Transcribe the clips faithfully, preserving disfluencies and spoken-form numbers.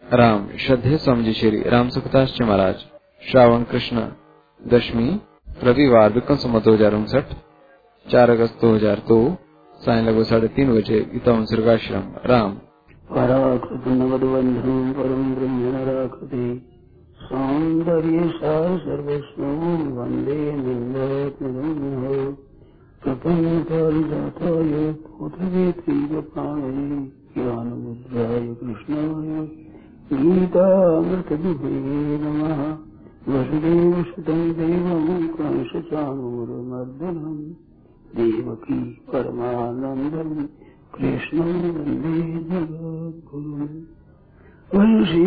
राम श्रद्धेय स्वामी जी श्री राम सुखदास जी महाराज। श्रावण कृष्ण दशमी रविवार विक्रम संवत दो हजार उनसठ चार अगस्त दो हजार दो साय लगभग साढ़े तीन बजे गीता सर्गाश्रम राम। पराकृतनवद्बन्धु परम ब्रह्म नराकृते सौन्दर्य सार सर्वस्व वन्दे निन्दात्मनो प्रपन्न पारिजाताय पुत्रवेत्रीवपाणये ज्ञानमुद्राय कृष्णाय गीतामृतदुहे नमः। वसुदेवसुतं देवं कंसचाणूरमर्दनं देवकी परमानन्दं कृष्णं वन्दे जगद्गुरुं। वंशी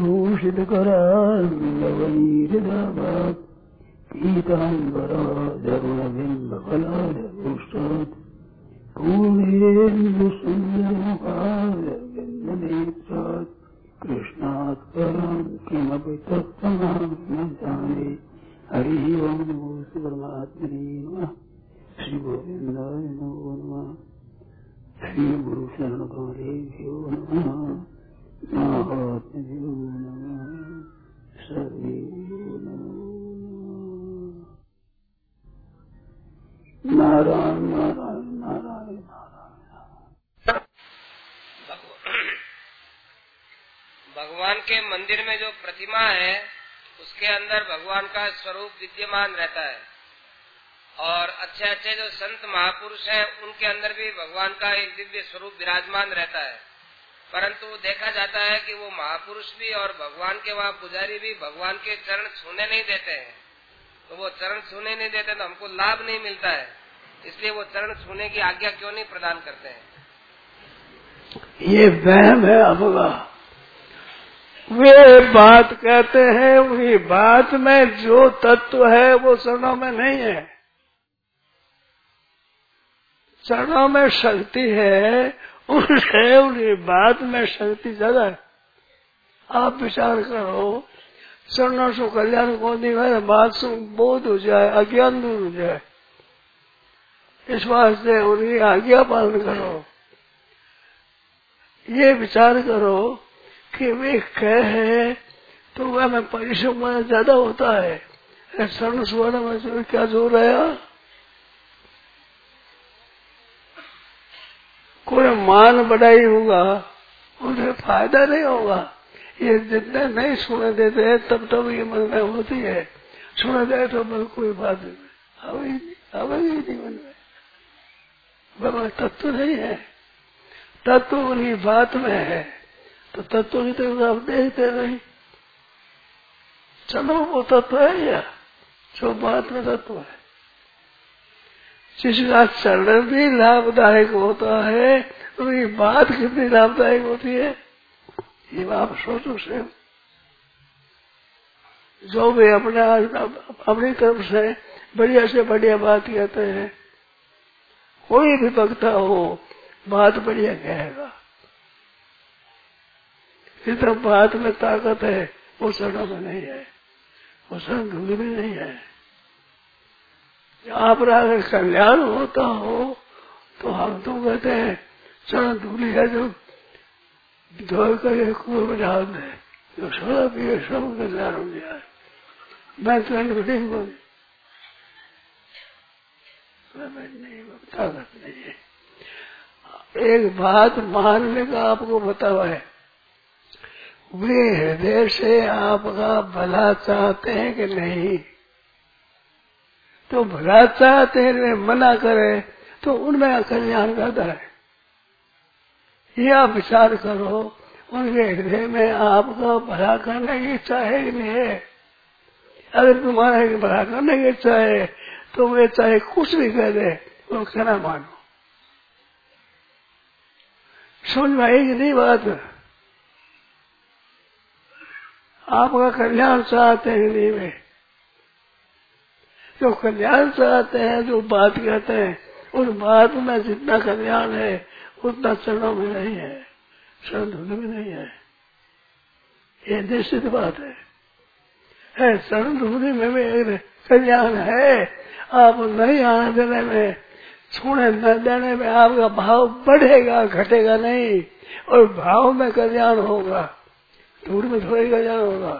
विभूषितकरान्नवनीरदाभात् पीताम्बराधरुणबिम्बफलाधपुष्टात् पूर्णेन्दुसुन्दरमुखारविन्दनेत्रात् कृष्णात् परं किमपि तत्त्वमहं न जाने। हरिः ओं नमो परमात्मने नमः। श्री गोविन्दाय नमो नमः। श्री गुरु शरण गौरेभ्यो नमः। महात्म्यो नमः। सर्वेभ्यो नमो नमः। नारायण नारायण नारायण नारायण। भगवान के मंदिर में जो प्रतिमा है उसके अंदर भगवान का स्वरूप विद्यमान रहता है और अच्छे अच्छे जो संत महापुरुष हैं उनके अंदर भी भगवान का एक दिव्य स्वरूप विराजमान रहता है। परंतु देखा जाता है कि वो महापुरुष भी और भगवान के वहाँ पुजारी भी भगवान के चरण छूने नहीं देते हैं। तो वो चरण छूने नहीं देते तो हमको लाभ नहीं मिलता है, इसलिए वो चरण छूने की आज्ञा क्यों नहीं प्रदान करते हैं? ये वहम है आपका। वे बात कहते हैं, वही बात में जो तत्व है वो चरणों में नहीं है। चरणों में शक्ति है, उनसे उनकी बात में शक्ति ज्यादा है। आप विचार करो, चरणों से कल्याण को नहीं, बात से बोध हो जाए, अज्ञान दूर हो जाए, इस वास्ते उनकी आज्ञा पालन करो। ये विचार करो कि वे कहे तो वह में परिश्रम ज्यादा होता है। शरण सुवर्ण में क्या जोर है? कोई मान बढ़ाई होगा, उन्हें फायदा नहीं होगा। ये जितने नहीं सुने देते हैं तब तब ये मन में होती है, सुने दे तो मन कोई बात नहीं आवेगी नहीं मन में। भगवान तत्व नहीं है, तत्व उन्हीं बात में है, तो तत्व की तरफ आप देखते नहीं। चलो वो तत्व है या जो बात में तत्व है। जिसका चरण भी लाभदायक होता है उनकी बात कितनी लाभदायक होती है, ये आप सोचो से। जो भी अपने अपनी तरफ से बढ़िया से बढ़िया बात कहते हैं, कोई भी वक्ता हो बात बढ़िया कहेगा। इस तरफ बात में ताकत है, वो चरणों में नहीं है, वो चरण धूलि में नहीं है। आप अगर कल्याण होता हो तो हम तो कहते हैं चरण धूलि है जो धो कर कुएं में डाल दे, जो सोलह पिए सब कल्याण हो जाए। मैं तो नहीं बोली, नहीं ताकत नहीं है। एक बात मानने का आपको बतावा है, वे हृदय से आपका भला चाहते हैं कि नहीं। तो भला चाहते हैं, वे मना करे तो उनमें कल्याण ज्यादा है। ये आप विचार करो, उनके हृदय में आपका भला करने की इच्छा है कि नहीं है। अगर तुम्हारा भला करने की इच्छा है तो वे चाहे कुछ भी कह दे वो कहना मानो। समझ में आएगी नहीं बात? आपका कल्याण चाहते हैं नहीं वे, जो कल्याण चाहते हैं, जो बात कहते हैं, उस बात में जितना कल्याण है उतना चरणों में नहीं है, चरण धूलि में नहीं है। ये निश्चित बात है, है चरण धूलि में भी कल्याण है। आप नहीं आने देने में, छूने न देने में आपका भाव बढ़ेगा, घटेगा नहीं, और भाव में कल्याण होगा। धूल में थोड़ी का जाना होगा।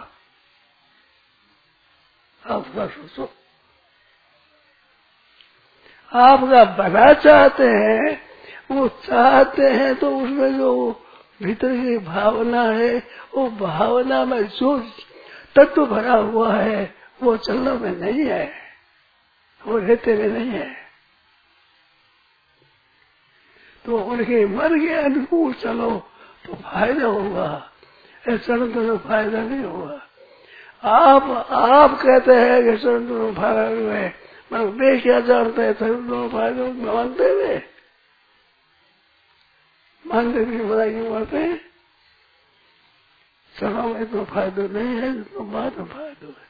आपका सोचो, आपका भला चाहते हैं, वो चाहते हैं तो उसमें जो भीतर की भावना है, वो भावना में जो तत्व भरा हुआ है वो चलने में नहीं है, वो रहते में नहीं है। तो उनके मन के अनुकूल चलो तो फायदा होगा, चरण तो फायदा नहीं होगा। आप आप कहते हैं कि चरण तो फायदा है, मैं वे क्या जानते हैं चरण तो फायदा मानते हुए मानते भी बड़ा क्यों मानते हैं? चरणों में तो फायदा नहीं है, तो बात में फायदा है।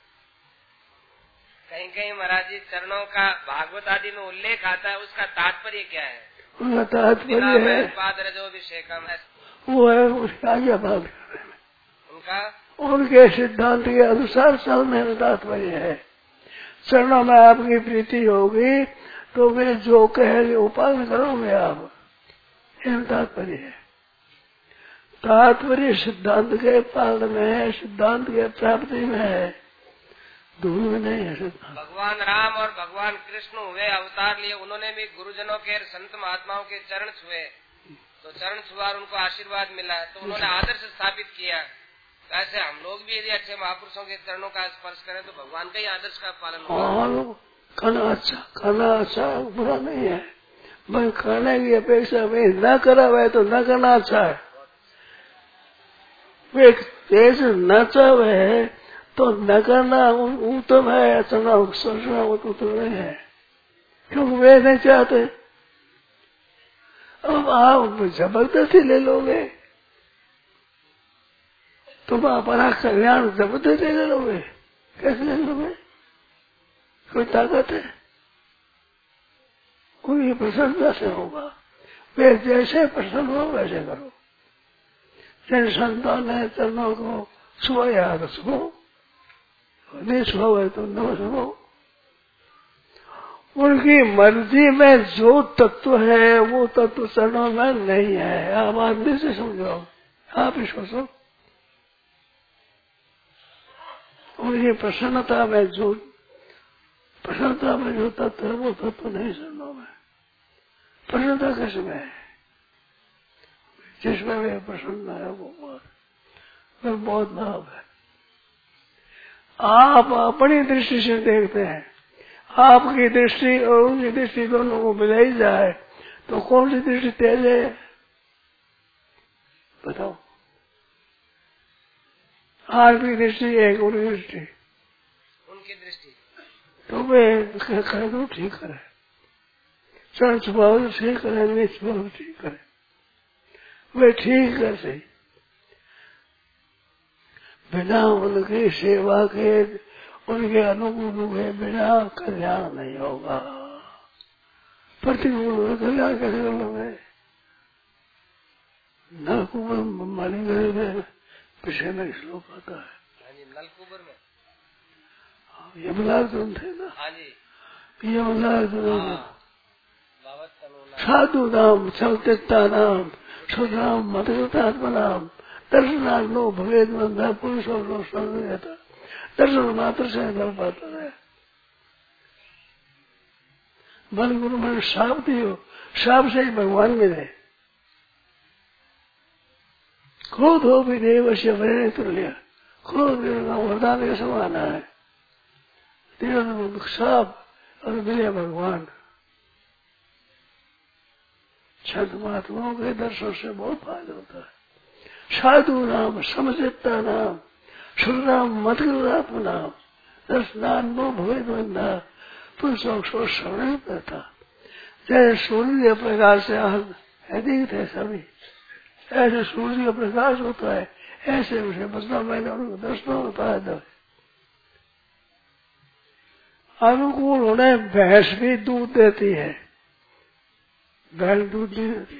कहीं कहीं महाराज जी चरणों का भागवत आदि में उल्लेख आता है, उसका तात्पर्य क्या है? उनका तात्पर्य है पादरजोभिषेकम है, वो है उसका आज्ञा पालन करने में, उनका उनके सिद्धांत के अनुसार चलने में तात्पर्य है। चरणों में आपकी प्रीति होगी तो वे जो कहेंगे वो पालन करोगे आप, यह तात्पर्य है। तात्पर्य सिद्धांत के पालन में है, सिद्धांत के प्राप्ति में है, धूल में नहीं है सिद्धांत। भगवान राम और भगवान कृष्ण हुए अवतार लिए, उन्होंने भी गुरुजनों के संत महात्माओं के चरण छुए, तो चरण छुआ उनको आशीर्वाद मिला, तो उन्होंने आदर्श स्थापित किया। ऐसे हम लोग भी यदि अच्छे महापुरुषों के चरणों का स्पर्श करें तो भगवान का ही आदर्श का पालन होगा। खाना अच्छा, खाना अच्छा बुरा नहीं है, मैं खाने की अपेक्षा में न करा हुआ तो न करना अच्छा है। वे तेज न चाहे तो न करना उत्तम है, चलना सोचना उत्तम नहीं है, क्योंकि वे नहीं चाहते। अब आप जबरदस्ती ले लोगे, तुम अपना कल्याण जबरदस्ती ले लोगे, कैसे ले लोगे? कोई ताकत है? कोई प्रसन्नता से होगा, वे जैसे प्रसन्न हो वैसे करो। जिन संतान ने चरणों को छुआ तो छुओ, नहीं छुआ तो न छुओ। उनकी मर्जी में जो तत्व है वो तत्व चरणों में नहीं है। आप आदमी से समझो, आप ही सोचो, उनकी प्रसन्नता में जो प्रसन्नता में जो तत्व है वो तत्व नहीं चरणों में। प्रसन्नता किसमें है? जिसमें वे प्रसन्न है वो बहुत लाभ है। आप अपनी दृष्टि से देखते हैं, आपकी दृष्टि और उनकी दृष्टि दोनों को मिलाई जाए तो कौन सी दृष्टि तेज है बताओ? आपकी दृष्टि एक, उनकी दृष्टि उनकी दृष्टि तो वे कह दो ठीक करे, चरण छुपाओ तो ठीक करे, नहीं छुपाओ ठीक करे, वे ठीक कर सही। बिना उनकी सेवा के, उनके अनुकूल हुए बिना कल्याण नहीं होगा। प्रतिकूल हुए कल्याण कैसे कर लोगे? नलकुबर मणिगढ़ में पीछे में श्लोक आता है, नलकुबर में यमलार्जुन थे ना, हाँ जी, यमलार्जुन साधु नाम चलता नाम सुनाम मतगतात्मा नाम दर्शनार्थ भवेद बंधा पुरुष और लोग रहता, दर्शन मात्र से दल पाता है। मन गुरु मन साप दियो, साप से ही भगवान मिले। क्रोध हो भी देव से वरण तुल्य, क्रोध वरदान का समान है। साप और मिले भगवान। संत महात्माओं के दर्शन से बहुत फायदा होता है। साधु नाम समझता नाम सुनाम मतगतात्मा नाम दर्शनान नो भवेद बंधा पुरुषों को श्रवण करता। जैसे सूर्य के प्रकाश से अधिक थे सभी, ऐसे सूर्य का प्रकाश होता है, ऐसे उसे बचना मैंने उनको दर्शन में फायदा है। अनुकूल होने भैंस भी दूध देती है, भैंस दूध नहीं देती।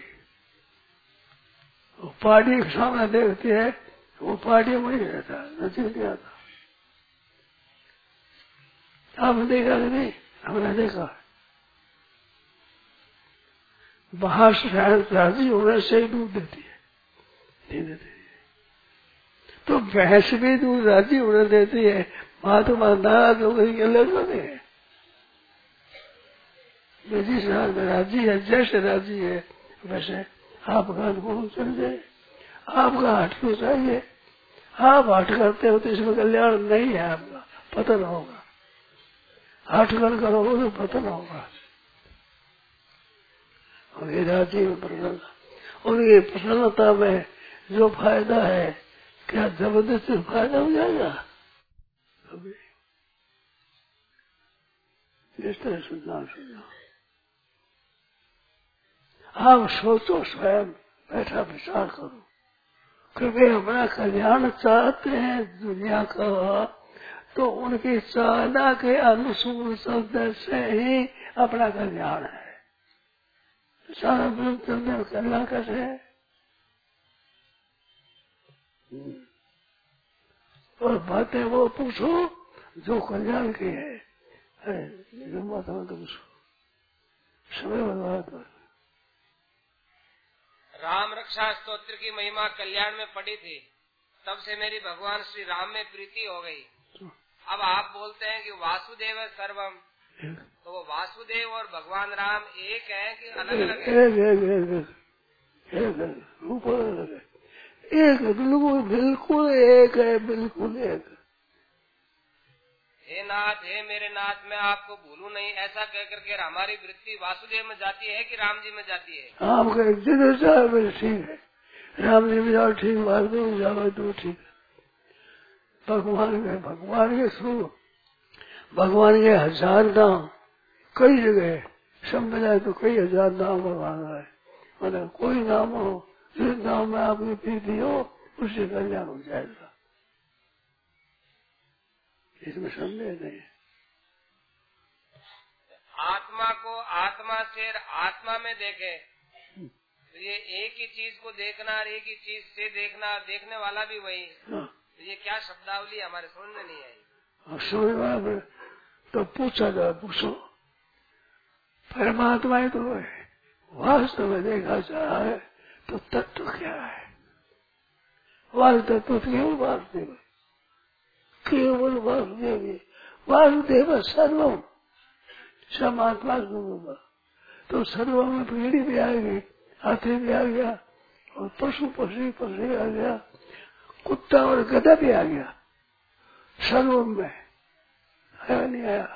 वो पहाड़ी के सामने देखती है, वो पहाड़ी में नहीं रहता, नजदीक नहीं आता। आपने देखा कि नहीं? हमने देखा। बाहर से राजी होने से ही दूध देती है, नहीं देती। तो भैंस भी दूध राजी होने देती है, महात्मा नाराज हो गई अलग होने है। जिस हाल में राजी है, जैसे राजी है वैसे आपका अनुभव चल जाए। आपका हट क्यों चाहिए? आप हट करते हो तो इसमें कल्याण नहीं है, आपका पतन होगा। हट कर करोगे तो पतन होगा। और ये राजी में प्रसन्नता, और ये प्रसन्नता में जो फायदा है, क्या जबरदस्ती फायदा हो जाएगा? अभी जिस तरह सुनना सुनना, आप सोचो, स्वयं बैठा विचार करो कि वे हमारा कल्याण चाहते हैं दुनिया का, तो उनकी चाहना के अनुसूल शब्द से ही अपना कल्याण है। सारा ब्रह्म चलने कल्याण कैसे है? और बातें वो पूछो जो कल्याण की है। मत तो पूछो, समय बर्बाद हो। राम रक्षा स्तोत्र की महिमा कल्याण में पड़ी थी, तब से मेरी भगवान श्री राम में प्रीति हो गई। अब आप बोलते हैं कि वासुदेव है सर्वम, तो वो वासुदेव और भगवान राम एक है कि अलग अलग है? एक एक एक एक रूप अलग है, एक बिल्कुल बिल्कुल एक है, बिल्कुल एक। हे नाथ, हे मेरे नाथ, मैं आपको भूलू नहीं, ऐसा कह करके हमारी वृत्ति वासुदेव में जाती है कि राम जी में जाती है? आपका जिधर जाए मेरे ठीक है, राम जी में जाओ ठीक, वासुदेव में जाओ तो ठीक है। भगवान के भगवान के स्वरूप, भगवान के हजार नाम कई जगह समझ जाए तो कई हजार नाम भगवान है। मतलब कोई नाम हो, जिस नाम में आपकी प्रीति हो उससे कल्याण हो जाएगा, इसमें संदेह नहीं। आत्मा को आत्मा से आत्मा में देखे तो ये एक ही चीज को देखना और एक ही चीज से देखना, देखने वाला भी वही। तो ये क्या शब्दावली हमारे समझ में नहीं आई। समझ में तो पूछा जाए, पूछो परमात्मा ही तो है, वास्तव में देखा जाए तो तत्व क्या है? वास्तव तो केवल वासुदेव, केवल वासुदेव, वासुदेव सर्वम, समात्मा स्वरूप। तो सर्वम में पीढ़ी भी आ गई, हाथी भी आ गया, और पशु पक्षी पक्षी आ गया, कुत्ता और गधा भी आ गया सर्वम में, आया नहीं आया?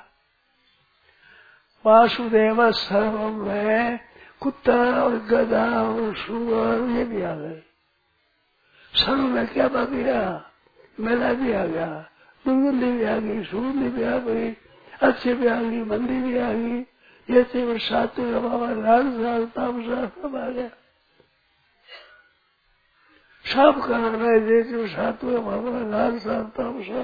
वासुदेव सर्वम में कुत्ता और गधा और सुअर ये भी आ गए। सर्व में क्या बाकी रहा? मेला भी आ गया, दुर्गंधी भी आ गई, सुगंधी भी आ गई, अच्छी भी आ गई, मंदी भी आ गई, ये चीज सात्विक बाबा राग साल तामसा सब आ गया, सब कारण है ये चीज सात्विक बाबा राग साल तामसा।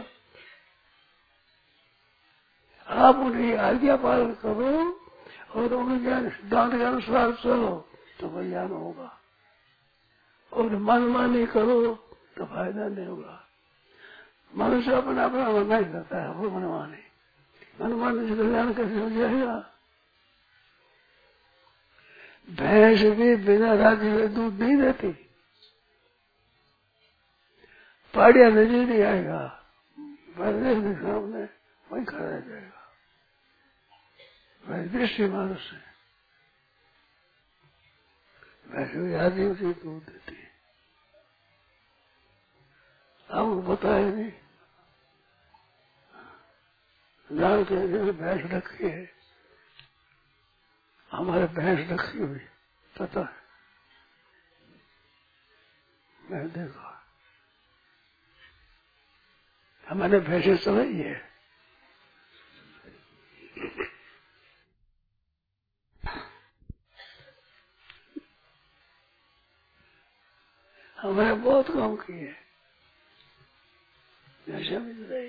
आप उनकी आज्ञा पालन करो और उनके सिद्धांत के अनुसार चलो तो कल्याण होगा, और मनमानी करो तो फायदा नहीं होगा। मनुष्य अपना अपना मना ही करता है, वो मनमानी, मनमानी से कल्याण कैसे हो जाएगा? भैंस भी बिना राजी में दूध नहीं देती, पाड़िया नजर नहीं आएगा, बरदे के सामने वही खड़ा रह जाएगा, वही दृष्टि मानुष है। वैसे भी राजी उसी दूध देती है, आपको बताया नहीं, लाल के भैंस रखी है, हमारे भैंस रखी हुई पता है, मैं देखा, हमारे भैंसे चलाई है, हमारे बहुत काम किए, नशा भी रही,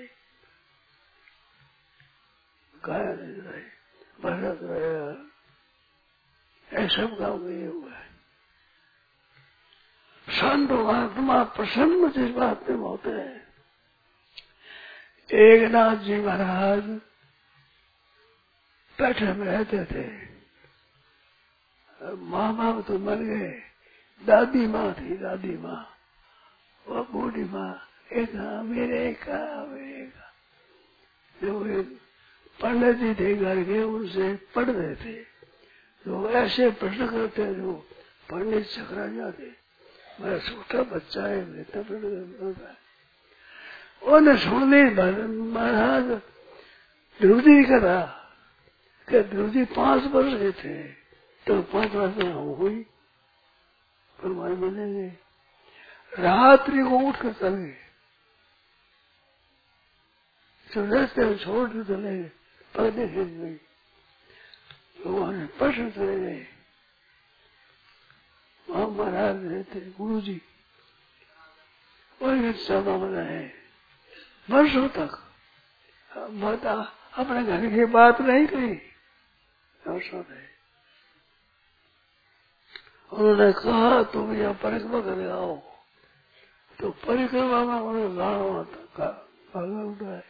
गाया नहीं रही, बरत रहे, ऐसा काम किए हुआ है। संत आत्मा प्रसन्न जिस बात में होते हैं। एक नाथ जी महाराज बैठे में रहते थे, माँ बाप तो मर गए, दादी माँ थी, दादी माँ, वो बूढ़ी माँ एक मेरे का मेरे का जो एक पंडित जी थे घर के, उनसे पढ़ रहे थे, जो ऐसे प्रश्न करते जो पंडित चकरा जाते। मेरा छोटा बच्चा है, बेटा पढ़ उन्हें सुनने महाराज ध्रुव जी करा कि ध्रुव जी पांच वर्ष के थे तो पांच वर्ष में हो हुई परमाई बनेंगे। रात्रि को उठ कर चल गए, रास्ते में छोड़ के चले गए, पढ़ने खींच गई, वहां प्रश्न चले गए। वहां महाराज रहते गुरु जी, वही सभा में है वर्षों तक बता अपने घर की बात नहीं कही। वर्षों रहे, उन्होंने कहा तुम यहाँ परिक्रमा कर आओ, तो परिक्रमा में उन्हें गाँव भागा उठाए,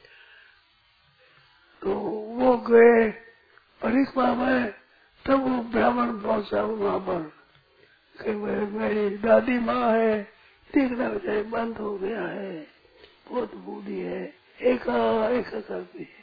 तो वो गए परिक्रमा में। तब वो ब्राह्मण पहुंचा वहां पर कि मेरी दादी माँ है, देखना बेचारे बंद हो गया है, बहुत बूढ़ी है, एका एका करती है,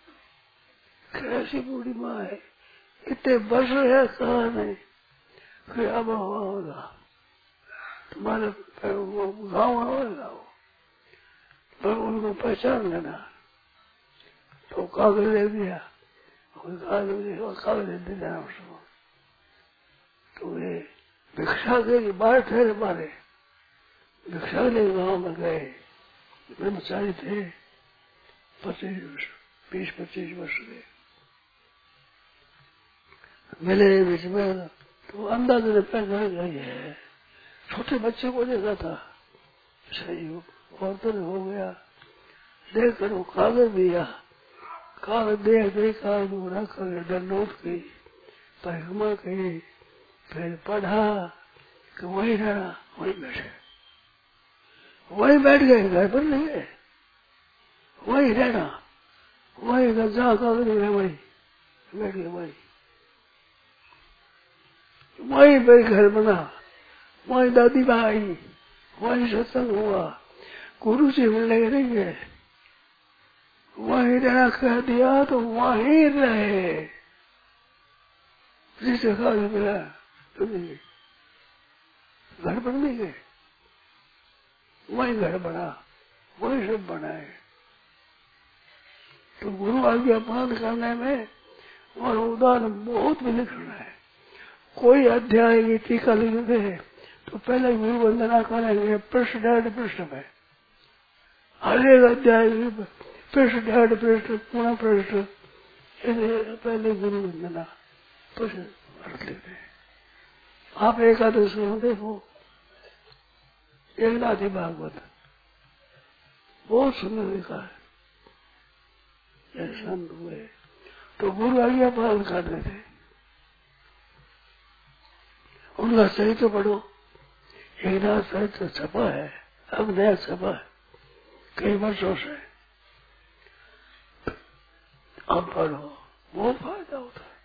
कैसी बूढ़ी माँ है, इतने वर्ष है, कहा नहीं फिर अब हुआ होगा तुम्हारे गाँव आओ पर उनको पहचान लेना। तो कागज ले दिया, कागज दे देना उसको। तो वे भिक्षा के लिए बाहर ठहरे मारे, भिक्षा ले गाँव में गए, ब्रह्मचारी थे, पच्चीस वर्ष बीस पच्चीस वर्ष के मिले बीच में। तो अंदाज ने पहचान गई है, छोटे बच्चे को देखा था, सही औरतन हो गया, देख कर वो कागज दिया, कागज देख देख कागज रख कर दंडोत की परिक्रमा की, फिर पढ़ा कि वही रहना, वही बैठे, वही बैठ गए, घर पर नहीं गए, वही रहना, वही जहाँ कागज है वही बैठ गए, वही वही भाई घर बना, वही दादी माँ आई, वही सत्संग हुआ, गुरु से मिलने के नहीं गए, वही रहना कह दिया तो वहीं रहे, जिसे कागज मिला तो नहीं गए, घर पर नहीं गए, वही घर बना, वही सब बनाए। तो गुरु आज्ञा पालन करने में और उदाहरण बहुत भी लिखना है। कोई अध्याय की टीका लिखते हैं तो पहले गुरु वंदना करेंगे पृष्ठ डेढ़ पृष्ठ में, हर एक अध्याय पृष्ठ डेढ़ पृष्ठ पूर्ण पृष्ठ पहले गुरु वंदना पृष्ठ लिखते हैं। आप एकादश में देखो एकनाथी भागवत बहुत सुंदर लिखा है, संत हुए तो गुरु आज्ञा पालन करते थे। उनका चरित्र पढ़ो, एक नाथ चरित्र छपा है, अब नया छपा है कई वर्षों से, अब पढ़ो बहुत फायदा होता है।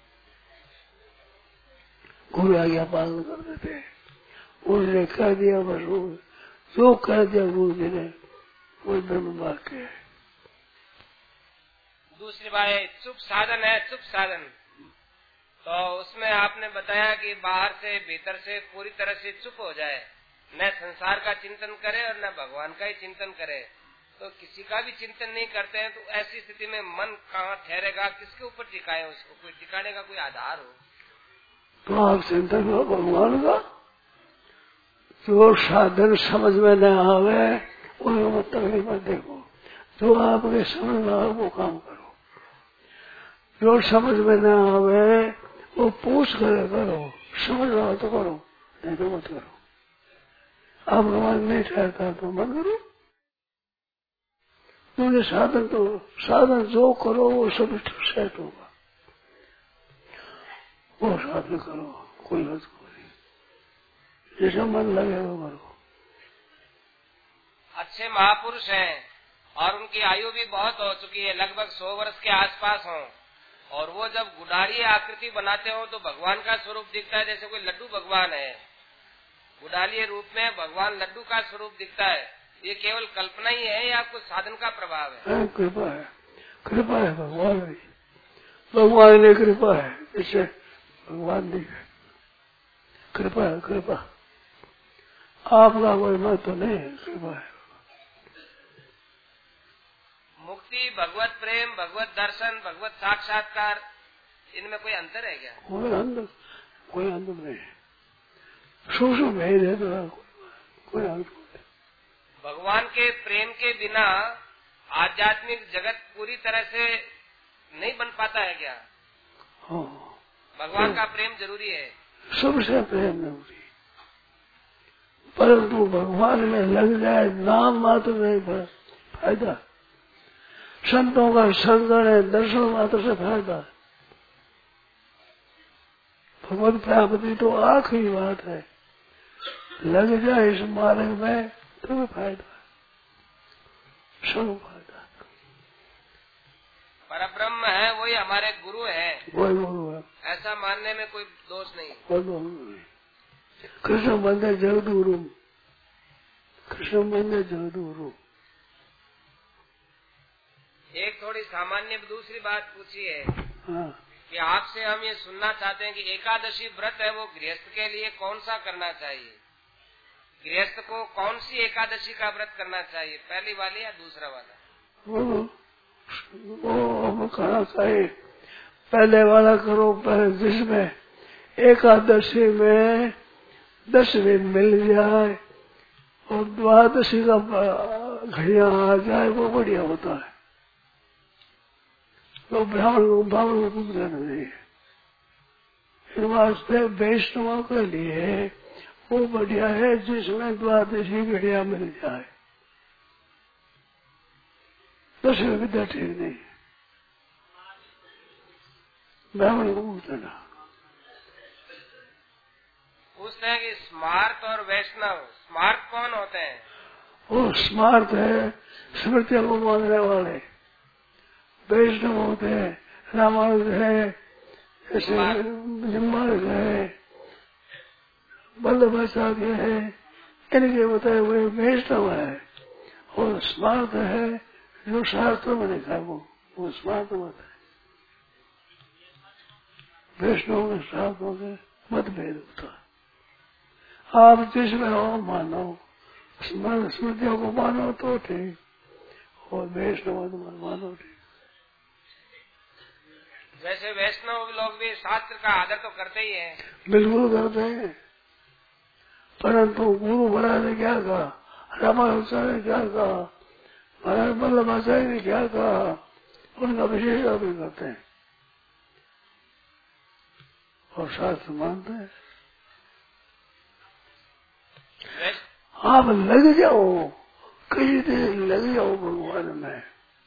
गुरु आज्ञा पालन करते थे, उन्होंने कह दिया बस वो जो कह दिया गुरु जी ने वो ब्रह्म वाक्य है। दूसरी बात है चुप साधन है, चुप साधन। तो उसमें आपने बताया कि बाहर से भीतर से पूरी तरह से चुप हो जाए, न संसार का चिंतन करे और न भगवान का ही चिंतन करे। तो किसी का भी चिंतन नहीं करते हैं तो ऐसी स्थिति में मन कहाँ ठहरेगा, किसके ऊपर टिकाए उसको, कोई टिकाने का कोई आधार हो तो आप चिंतन करो भगवान का। जो साधन समझ में न आवे उनको तकलीफ मत देखो, जो आपके समझ में आवे वो काम करो, जो समझ में न आवे वो पूछ कर करो, समझ रहा तो करो, नहीं तो मत करो। आप मन नहीं ठहरता तो मत करो, क्योंकि साधन तो साधन जो करो वो सब सेट होगा, वो साधन करो, कोई बात नहीं, जैसा मन लगे वो करो। अच्छे महापुरुष हैं और उनकी आयु भी बहुत हो चुकी है, लगभग सौ वर्ष के आसपास हो, और वो जब गुडारी आकृति बनाते हो तो भगवान का स्वरूप दिखता है, जैसे कोई लड्डू भगवान है, गुडाली रूप में भगवान लड्डू का स्वरूप दिखता है। ये केवल कल्पना ही है या कुछ साधन का प्रभाव है? है कृपा है, कृपा है भगवान की, भगवान ने कृपा है, इससे भगवान दी है कृपा है, कृपा आपका कोई महत्व नहीं है, कृपा है। मुक्ति, भगवत प्रेम, भगवत दर्शन, भगवत साक्षात्कार, इनमें कोई अंतर है क्या? कोई अंतर, कोई अंतर नहीं है, सूक्ष्म भेद है, तो कोई अंतर नहीं। भगवान के प्रेम के बिना आध्यात्मिक जगत पूरी तरह से नहीं बन पाता है क्या? हाँ, भगवान का प्रेम जरूरी है, सबसे प्रेम जरूरी, परंतु भगवान में लग जाए नाम मात्र नहीं फायदा, संतों का संगण है, दर्शन मात्र से फायदा है। भगवत प्राप्ति तो आखिरी बात है, लग जाए इस मार्ग में तो फायदा है, सब फायदा। परब्रह्म है वही हमारे गुरु है, वही गुरु है, ऐसा मानने में कोई दोष नहीं। कोई दोष नहीं। कृष्ण बंदे जगत गुरु, कृष्ण बंदे जगत गुरु। एक थोड़ी सामान्य दूसरी बात पूछी है हाँ। कि आपसे हम ये सुनना चाहते हैं कि एकादशी व्रत है वो गृहस्थ के लिए कौन सा करना चाहिए? गृहस्थ को कौन सी एकादशी का व्रत करना चाहिए, पहली वाली या दूसरा वाला? वो वो हम कहना चाहिए पहले वाला करो, पहले जिसमें एकादशी में दस दिन मिल जाए और द्वादशी का घड़िया आ जाए वो बढ़िया होता है। तो ब्राह्मण को ब्राह्मण को कुछ करना नहीं है, इस वास्ते वैष्णवों के लिए वो बढ़िया है जिसमें द्वादशी घड़िया मिल जाए, दसवीं विद्या ठीक नहीं, ब्राह्मण को पूछना। पूछते हैं कि स्मार्त और वैष्णव, स्मार्त कौन होते हैं? वो स्मार्त है स्मृतियों को मानने वाले, वैष्णव होते हैं, रामानुज है, ऐसे निम्बार्क है, वल्लभाचार्य है, इनके बताए हुए वैष्णव है। और स्मार्त है जो शास्त्र में लिखा है, वो वो स्मार्त मत है। वैष्णव के शास्त्रों के मतभेद होता है, आप जिसमें हो मानो, स्मृतियों को मानो तो ठीक, और वैष्णव मानो ठीक। वैसे वैष्णव लोग भी शास्त्र का आदर तो करते ही हैं। बिल्कुल करते हैं, परंतु गुरु महाराज ने क्या कहा, रामानुजाचार्य ने क्या कहा, महाराज वल्लभाचार्य ने क्या कहा, उनका विशेष आदर करते हैं और शास्त्र मानते हैं। आप लग जाओ, कई दिन लग जाओ भगवान में,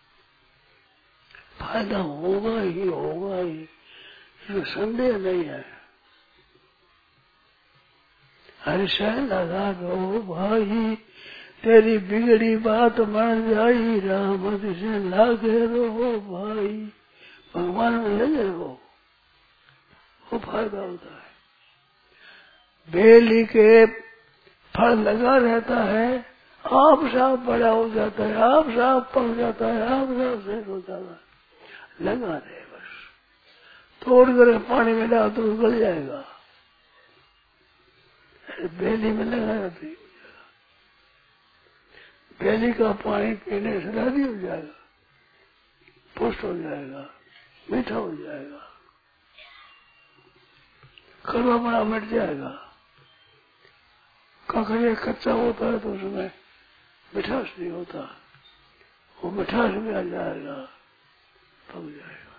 फायदा होगा ही होगा ही, इसमें संदेह नहीं है। हर्षै लगा दो भाई, तेरी बिगड़ी बात मान जाई, राम से लागे रहो भाई, भगवान में लगे रहो, वो फायदा होता है। बेली के फल लगा रहता है, आप साफ बड़ा हो जाता है, आप साफ पक जाता है, आप साफ सेठ हो जाता है, लगा रहे बस, तोड़ कर पानी में डाल तो गल जाएगा, बेली में लगा रहती, बेली का पानी पीने से राजी हो जाएगा, पुष्ट हो जाएगा, मीठा हो जाएगा, कड़वा बड़ा मिट जाएगा। ककड़े कच्चा होता है तो उसमें मिठास नहीं होता, वो मिठास में आ जाएगा, पक जाएगा।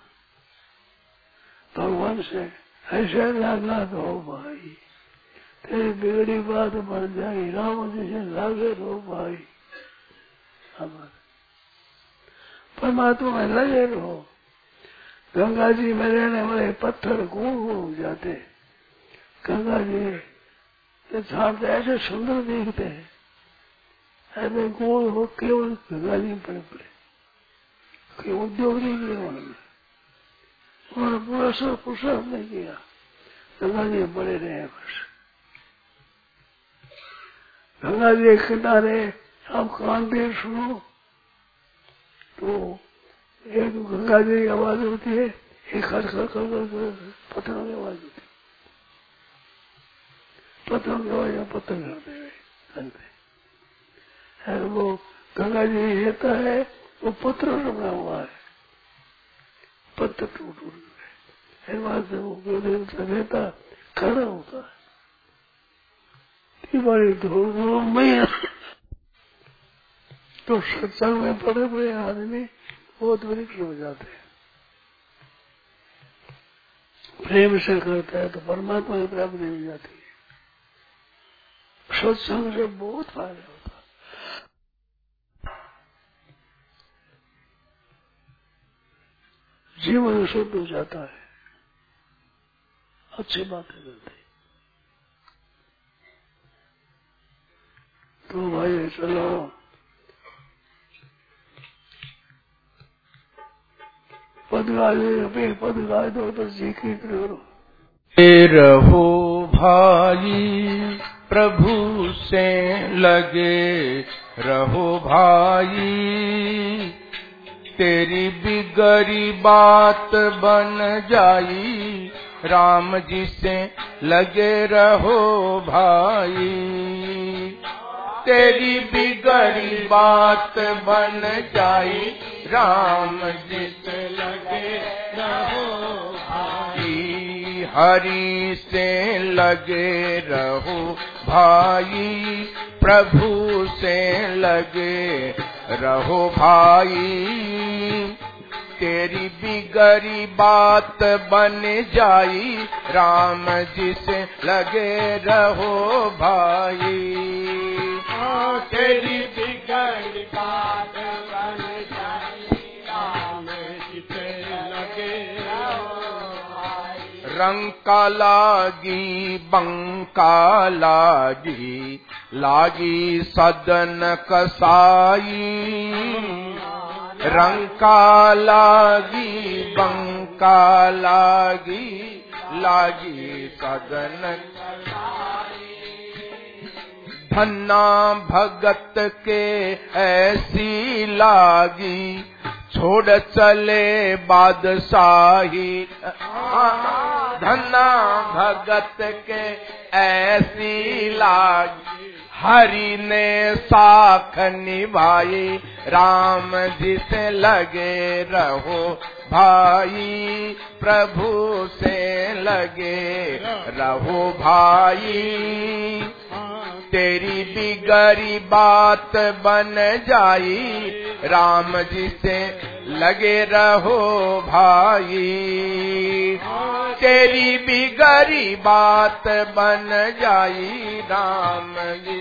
भगवान से ऐसे लागना तो हो भाई, तेरी बिगड़ी बात बन जाए, राम जी से लागे रहो भाई, परमात्मा में लगे रहो। गंगा जी में रहने वाले पत्थर गुड़ हो जाते, गंगा जी के छाप ऐसे सुंदर दिखते हैं, ऐसे गोल हो केवल गंगा जी पड़े पड़े, कि उद्योग नहीं किया उन्होंने, उन्होंने पूरा सब पुरुषार्थ नहीं किया, गंगा जी बड़े रहे बस। गंगा जी के किनारे आप कान देर सुनो तो एक गंगा जी की आवाज होती है, एक खड़ खड़ खड़ खड़ पत्थरों की आवाज होती है, पत्थरों की आवाज में पत्थर करते हुए है। वो गंगा जी रहता है, वो पत्थरों से बना हुआ है, पत्थर टूट टूट गए, वहां से वो गुरुदेव से रहता खड़ा होता है। बड़ी धूल धूल में तो सत्संग में पड़े पड़े आदमी बहुत वृक्ष हो जाते हैं। प्रेम से करता है तो परमात्मा की प्राप्ति हो जाती है। सत्संग से बहुत फायदा होता है। जीवन शुद्ध हो जाता है, अच्छी बातें करते। तो भाई चलो पद गाए, पद गाए दो तो जिक्र करो। रहो भाई प्रभु से लगे रहो भाई, तेरी बिगड़ी बात बन जाई, राम जी से लगे रहो भाई। तेरी बिगड़ी बात बन जाई, राम जी से लगे रहो भाई। हरि से लगे रहो भाई, प्रभु से लगे रहो भाई। तेरी बिगड़ी बात बन जाई, राम जी से लगे रहो भाई। तेरी बिगड़ी बात बन जाई, राम जी से लगे रहो भाई। रंग का लागी बंका लागी, लागी सदन कसाई। रंग का लागी बंका लागी, लागी सदन कसाई। धन्ना भगत के ऐसी लागी, छोड़ चले बादशाही। धन्ना भगत के ऐसी लागी, हरि ने साख निभाई, राम जी से लगे रहो भाई। प्रभु से लगे रहो भाई। तेरी बिगड़ी बात बन जाई, राम जी से लगे रहो भाई। तेरी बिगड़ी बात बन जाई, राम जी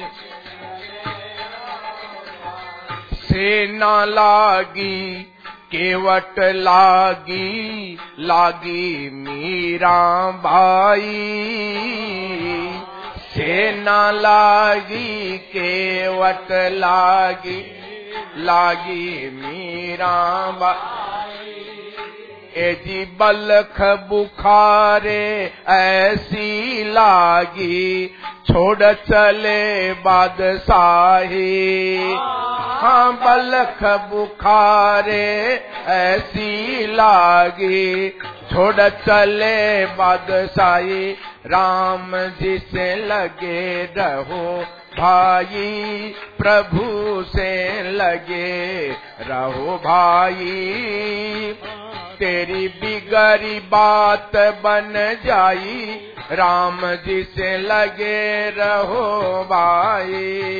से ना लागी, केवट लागी, लागी मीरा बाई। से ना लागी, केवट लागी, लागी मीरा बाई। एजी बलख बुखारे ऐसी लागी, छोड़ चले बादशाही। हाँ बलख बुखारे ऐसी लागी, छोड़ चले बादशाही। राम जी से लगे रहो भाई, प्रभु से लगे रहो भाई। तेरी बिगड़ी बात बन जाई, राम जी से लगे रहो भाई।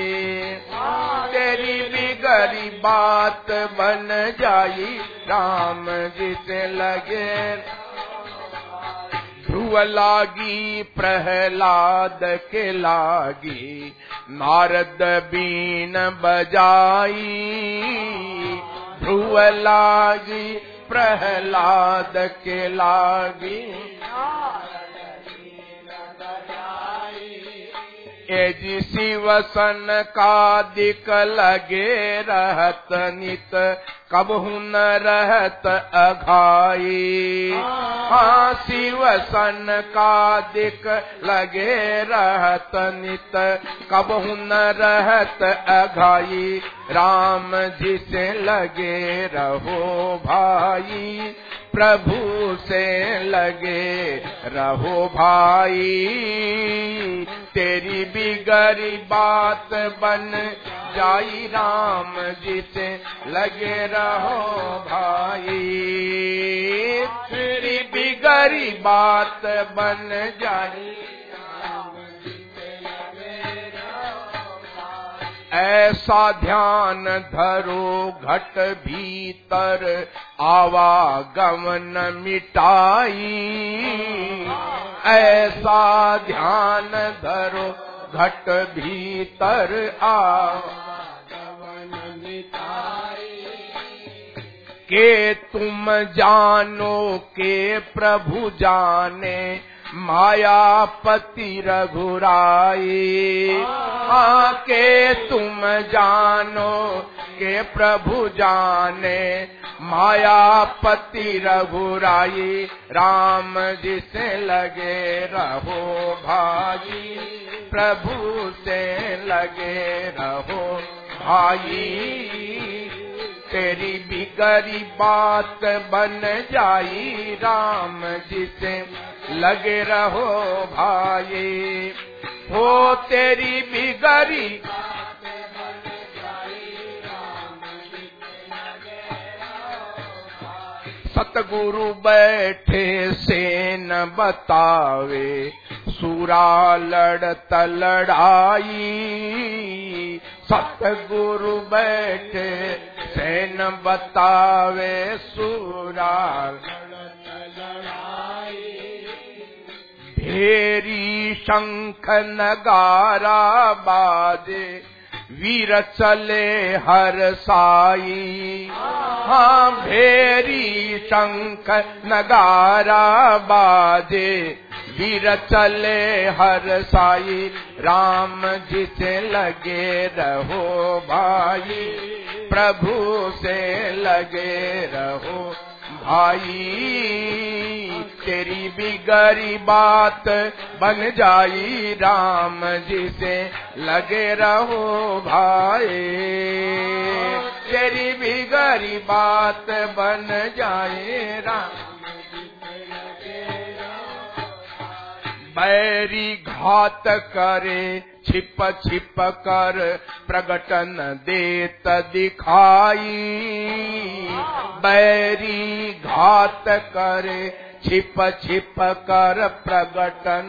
तेरी बिगड़ी बात बन जाई, राम जी से लगे। ध्रुव लागी प्रहलाद के लागी, नारद बीन बजाई। ध्रुव लागी प्रहलाद के लागी, एजी शिवसन का दिक लगे रहत नित, कब हुन रहत अघाई। हाँ शिवसन का दिक लगे रहत नित, कब हुन रहत अघाई। राम जी से लगे रहो भाई, प्रभु से लगे रहो भाई। तेरी बिगड़ी बात बन जाई, राम जी से लगे रहो भाई। तेरी बिगड़ी बात बन जाई, ऐसा ध्यान धरो घट भीतर, आवागमन मिटाई। ऐसा ध्यान धरो घट भीतर, आवागमन मिटाई। के तुम जानो के प्रभु जाने, मायापति रघुराई। हाँ के तुम जानो के प्रभु जाने, मायापति रघुराई। राम जी से लगे रहो भाई, प्रभु से लगे रहो भाई। तेरी बिगड़ी बात बन जाई, राम जी से लगे रहो भाई। हो तेरी बिगड़ी बात बन जाई, राम जी से लगे रहो भाई। सतगुरु बैठे से न बतावे, सूरा लड़त लड़ाई। सतगुरु बैठे से न बतावे, सूरा भेरी शंख नगारा बाजे, वीर चले हर साई। हाँ भेरी शंख नगारा बाजे, वीर चले हर साई। राम जी से लगे रहो भाई, प्रभु से लगे रहो भाई। तेरी बिगड़ी बात बन जाई, राम जी से लगे रहो भाई। तेरी बिगड़ी बात बन जाए, राम बैरी घात करे, छिप छिप कर प्रगटन देत दिखाई। बैरी घात करे, छिप छिप कर प्रगटन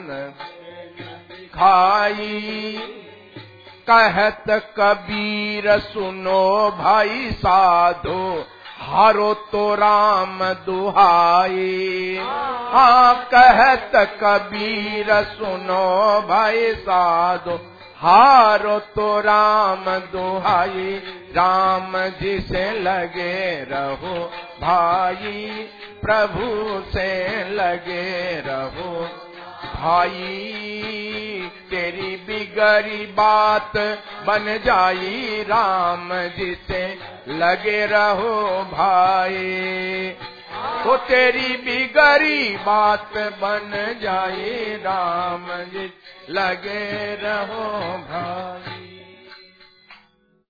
खाई। कहत कबीर सुनो भाई साधो, हारो तो राम दुहाई। हाँ कहत कबीर सुनो भाई साधो, हारो तो राम दुहाई। राम जी से लगे रहो भाई, प्रभु से लगे रहो भाई। तेरी बिगड़ी बात बन जाई, राम जी से लगे रहो भाई। वो तेरी बिगड़ी बात बन जाए, राम जी लगे रहो भाई।